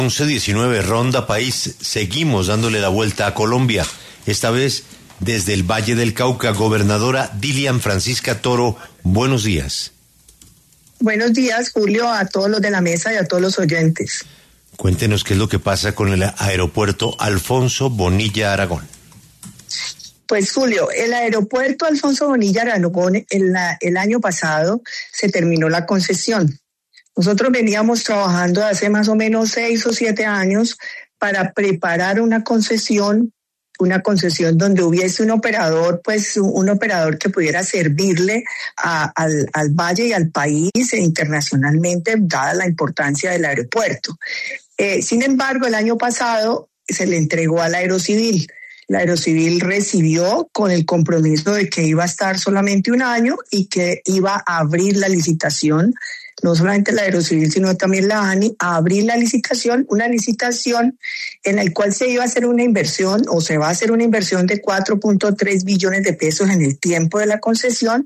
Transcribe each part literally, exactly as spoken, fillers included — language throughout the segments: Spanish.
once diecinueve, Ronda País. Seguimos dándole la vuelta a Colombia. Esta vez desde el Valle del Cauca. Gobernadora Dilian Francisca Toro, buenos días. Buenos días, Julio, a todos los de la mesa y a todos los oyentes. Cuéntenos qué es lo que pasa con el aeropuerto Alfonso Bonilla Aragón. Pues, Julio, el aeropuerto Alfonso Bonilla Aragón, el, el año pasado se terminó la concesión. Nosotros veníamos trabajando hace más o menos seis o siete años para preparar una concesión, una concesión donde hubiese un operador, pues un operador que pudiera servirle a, al, al valle y al país e internacionalmente, dada la importancia del aeropuerto. Eh, sin embargo, el año pasado se le entregó al Aerocivil. La Aerocivil recibió con el compromiso de que iba a estar solamente un año y que iba a abrir la licitación, no solamente la Aerocivil, sino también la ANI, a abrir la licitación, una licitación en la cual se iba a hacer una inversión o se va a hacer una inversión de cuatro punto tres billones de pesos en el tiempo de la concesión.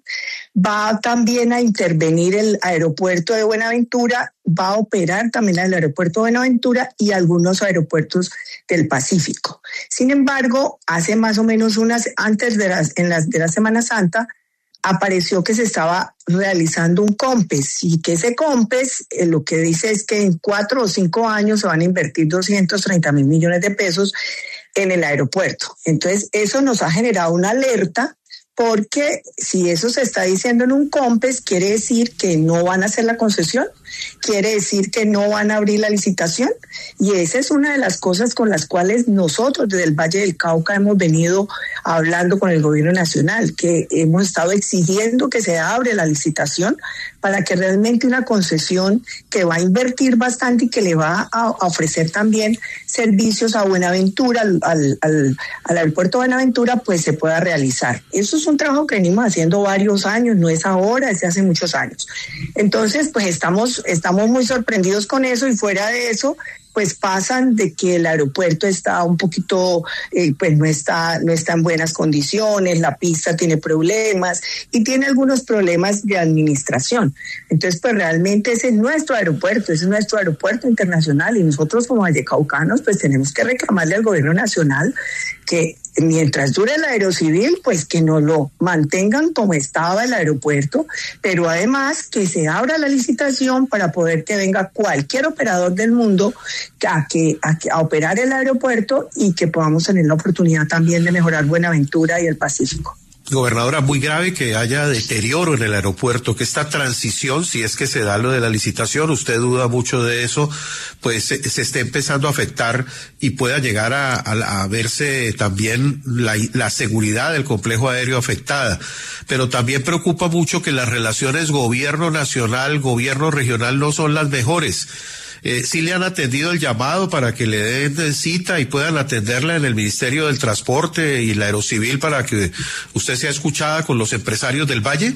Va también a intervenir el aeropuerto de Buenaventura, va a operar también el aeropuerto de Buenaventura y algunos aeropuertos del Pacífico. Sin embargo, hace más o menos unas, antes de, las, en las, de la Semana Santa, apareció que se estaba realizando un COMPES y que ese COMPES eh, lo que dice es que en cuatro o cinco años se van a invertir doscientos treinta mil millones de pesos en el aeropuerto. Entonces, eso nos ha generado una alerta porque si eso se está diciendo en un COMPES, quiere decir que no van a hacer la concesión, quiere decir que no van a abrir la licitación, y esa es una de las cosas con las cuales nosotros desde el Valle del Cauca hemos venido hablando con el gobierno nacional, que hemos estado exigiendo que se abra la licitación para que realmente una concesión que va a invertir bastante y que le va a ofrecer también servicios a Buenaventura, al, al, al, al aeropuerto de Buenaventura, pues se pueda realizar. Eso es un trabajo que venimos haciendo varios años, no es ahora, es de hace muchos años. Entonces, pues estamos, estamos muy sorprendidos con eso, y fuera de eso, pues pasan de que el aeropuerto está un poquito, eh, pues no está, no está en buenas condiciones, la pista tiene problemas y tiene algunos problemas de administración. Entonces, pues realmente ese es nuestro aeropuerto, ese es nuestro aeropuerto internacional, y nosotros como vallecaucanos, pues tenemos que reclamarle al gobierno nacional que mientras dure el Aerocivil, pues que nos lo mantengan como estaba el aeropuerto, pero además que se abra la licitación para poder que venga cualquier operador del mundo a, que, a, que, a operar el aeropuerto y que podamos tener la oportunidad también de mejorar Buenaventura y el Pacífico. Gobernadora, muy grave que haya deterioro en el aeropuerto, que esta transición, si es que se da lo de la licitación, usted duda mucho de eso, pues se, se esté empezando a afectar y pueda llegar a, a, a verse también la, la seguridad del complejo aéreo afectada. Pero también preocupa mucho que las relaciones gobierno nacional, gobierno regional no son las mejores. Eh, ¿sí le han atendido el llamado para que le den cita y puedan atenderla en el Ministerio del Transporte y la Aerocivil para que usted sea escuchada con los empresarios del Valle?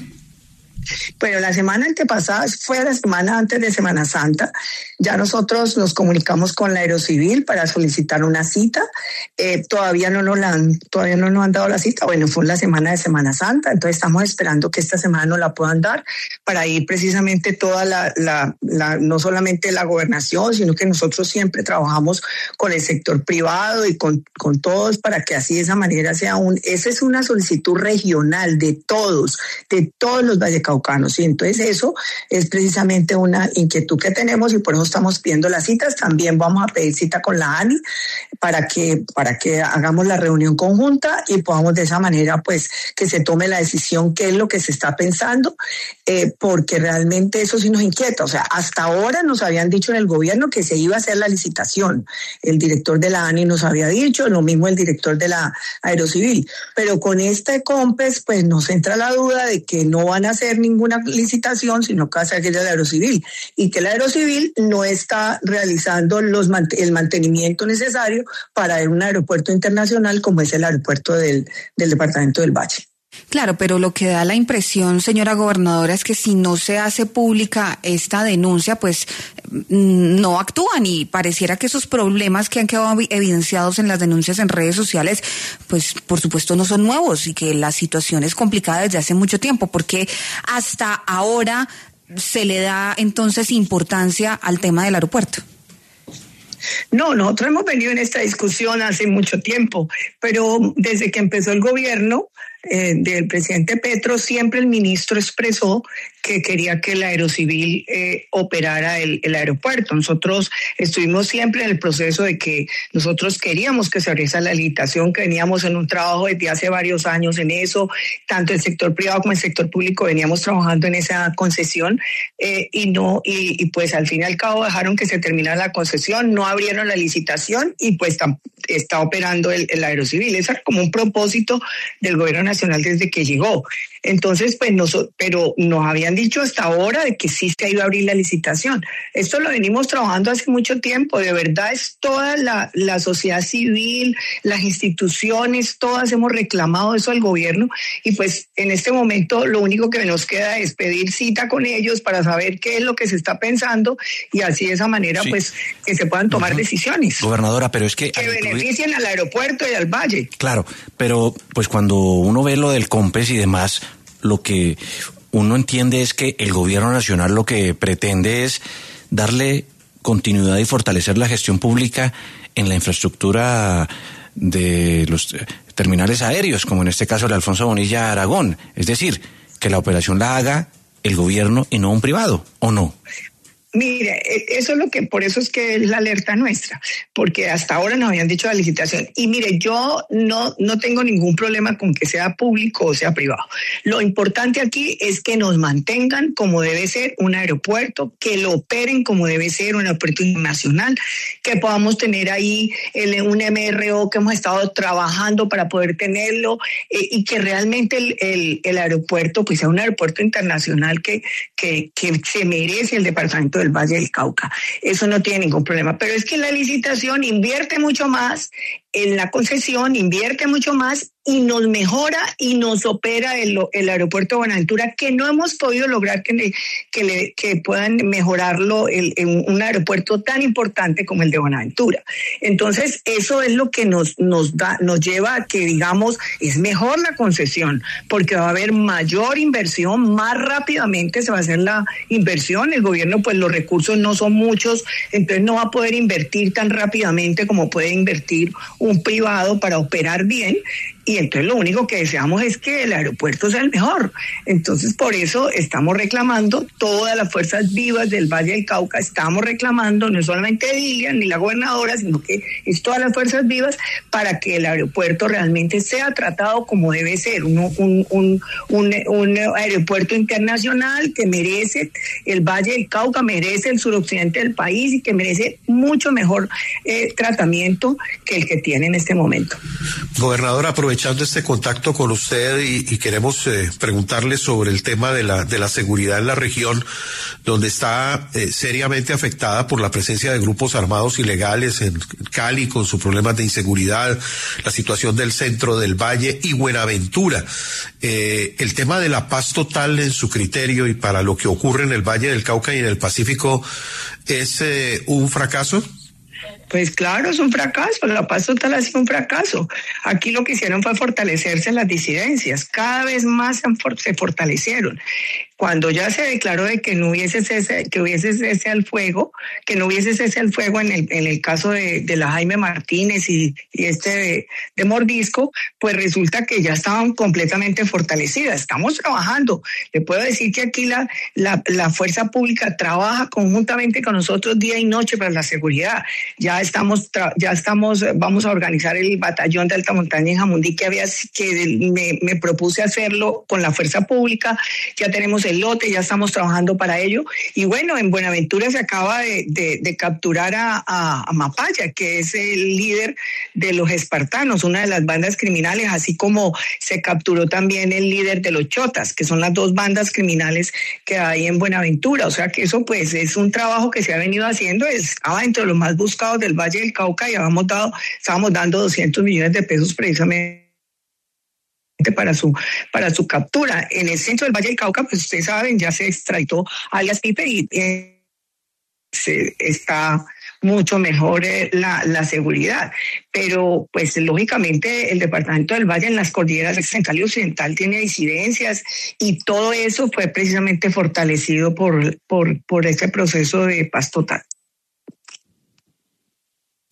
Pero la semana antepasada fue la semana antes de Semana Santa. Ya nosotros nos comunicamos con la Aerocivil para solicitar una cita. Eh, todavía no nos la han, todavía no nos han dado la cita. Bueno, fue la semana de Semana Santa, entonces estamos esperando que esta semana nos la puedan dar para ir precisamente toda la, la, la, no solamente la gobernación, sino que nosotros siempre trabajamos con el sector privado y con, con todos para que así de esa manera sea un, esa es una solicitud regional de todos, de todos los vallecaucanos. Y entonces eso es precisamente una inquietud que tenemos y por eso estamos pidiendo las citas. También vamos a pedir cita con la ANI para que, para que hagamos la reunión conjunta y podamos de esa manera pues que se tome la decisión qué es lo que se está pensando, eh, porque realmente eso sí nos inquieta. O sea, hasta ahora nos habían dicho en el gobierno que se iba a hacer la licitación. El director de la ANI nos había dicho, lo mismo el director de la Aerocivil, pero con este COMPES pues nos entra la duda de que no van a hacer ninguna licitación, sino que va a ser la Aerocivil y que la Aerocivil no está realizando los el mantenimiento necesario para un aeropuerto internacional como es el aeropuerto del, del departamento del Valle. Claro, pero lo que da la impresión, señora gobernadora, es que si no se hace pública esta denuncia, pues no actúan y pareciera que esos problemas que han quedado evidenciados en las denuncias en redes sociales, pues por supuesto no son nuevos y que la situación es complicada desde hace mucho tiempo, porque hasta ahora se le da entonces importancia al tema del aeropuerto. No, nosotros hemos venido en esta discusión hace mucho tiempo, pero desde que empezó el gobierno eh, del presidente Petro, siempre el ministro expresó que quería que el Aerocivil eh, operara el, el aeropuerto. Nosotros estuvimos siempre en el proceso de que nosotros queríamos que se abriese la licitación, que veníamos en un trabajo desde hace varios años en eso, tanto el sector privado como el sector público veníamos trabajando en esa concesión eh, y no y, y pues al fin y al cabo dejaron que se terminara la concesión, no abrieron la licitación y pues está, está operando el, el Aerocivil. Eso era como un propósito del gobierno nacional desde que llegó. Entonces, pues, nos, pero nos habían dicho hasta ahora de que sí se iba a abrir la licitación. Esto lo venimos trabajando hace mucho tiempo. De verdad es toda la, la sociedad civil, las instituciones, todas hemos reclamado eso al gobierno y pues en este momento lo único que nos queda es pedir cita con ellos para saber qué es lo que se está pensando y así de esa manera, sí, pues, que se puedan tomar uh-huh. decisiones. Gobernadora, pero es que... Que beneficien al aeropuerto y al valle. Claro, pero pues cuando uno ve lo del COMPES y demás, lo que uno entiende es que el gobierno nacional lo que pretende es darle continuidad y fortalecer la gestión pública en la infraestructura de los terminales aéreos, como en este caso el Alfonso Bonilla Aragón. Es decir, que la operación la haga el gobierno y no un privado, ¿o no? Mire, eso es lo que, por eso es que es la alerta nuestra, porque hasta ahora nos habían dicho la licitación. Y mire, yo no, no tengo ningún problema con que sea público o sea privado. Lo importante aquí es que nos mantengan como debe ser un aeropuerto, que lo operen como debe ser un aeropuerto internacional, que podamos tener ahí el, un M R O que hemos estado trabajando para poder tenerlo eh, y que realmente el, el, el aeropuerto pues sea un aeropuerto internacional que, que, que se merece el departamento del Valle del Cauca. Eso no tiene ningún problema, pero es que la licitación invierte mucho más en la concesión, invierte mucho más y nos mejora y nos opera el, el aeropuerto de Buenaventura, que no hemos podido lograr que, le, que, le, que puedan mejorarlo el, en un aeropuerto tan importante como el de Buenaventura. Entonces, eso es lo que nos, nos, da, nos lleva a que, digamos, es mejor la concesión, porque va a haber mayor inversión, más rápidamente se va a hacer la inversión. El gobierno, pues los recursos no son muchos, entonces no va a poder invertir tan rápidamente como puede invertir un privado para operar bien. Y entonces lo único que deseamos es que el aeropuerto sea el mejor. Entonces por eso estamos reclamando, todas las fuerzas vivas del Valle del Cauca estamos reclamando, no solamente Dilian ni la gobernadora, sino que es todas las fuerzas vivas para que el aeropuerto realmente sea tratado como debe ser, un, un, un, un, un aeropuerto internacional que merece el Valle del Cauca, merece el suroccidente del país y que merece mucho mejor eh, tratamiento que el que tiene en este momento. Gobernadora, aprovechando este contacto con usted y, y queremos eh, preguntarle sobre el tema de la de la seguridad en la región, donde está eh, seriamente afectada por la presencia de grupos armados ilegales en Cali con sus problemas de inseguridad, la situación del centro del Valle y Buenaventura. Eh, el tema de la paz total en su criterio y para lo que ocurre en el Valle del Cauca y en el Pacífico, ¿es eh, un fracaso? Pues claro, es un fracaso, la paz total ha sido un fracaso. Aquí lo que hicieron fue fortalecerse las disidencias, cada vez más se fortalecieron. Cuando ya se declaró de que no hubiese cese, que hubiese cese al fuego, que no hubiese cese al fuego en el, en el caso de, de la Jaime Martínez y, y este de, de Mordisco, pues resulta que ya estaban completamente fortalecidas. Estamos trabajando. Le puedo decir que aquí la, la, la fuerza pública trabaja conjuntamente con nosotros día y noche para la seguridad. Ya estamos, ya estamos, vamos a organizar el batallón de alta montaña en Jamundí que había, que me, me propuse hacerlo con la fuerza pública. Ya tenemos el lote, ya estamos trabajando para ello. Y bueno, en Buenaventura se acaba de, de, de capturar a, a, a Mapaya, que es el líder de los espartanos, una de las bandas criminales, así como se capturó también el líder de los chotas, que son las dos bandas criminales que hay en Buenaventura. O sea que eso pues es un trabajo que se ha venido haciendo, estaba entre los más buscados del Valle del Cauca y habíamos dado, estábamos dando doscientos millones de pesos precisamente para su para su captura. En el centro del Valle del Cauca, pues ustedes saben, ya se extraditó alias Pipe y eh, se está mucho mejor eh, la, la seguridad. Pero, pues, lógicamente, el departamento del Valle en las cordilleras central y occidental tiene disidencias y todo eso fue precisamente fortalecido por, por, por ese proceso de paz total.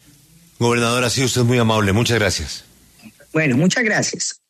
Gobernadora, ha sido usted muy amable. Muchas gracias. Bueno, muchas gracias.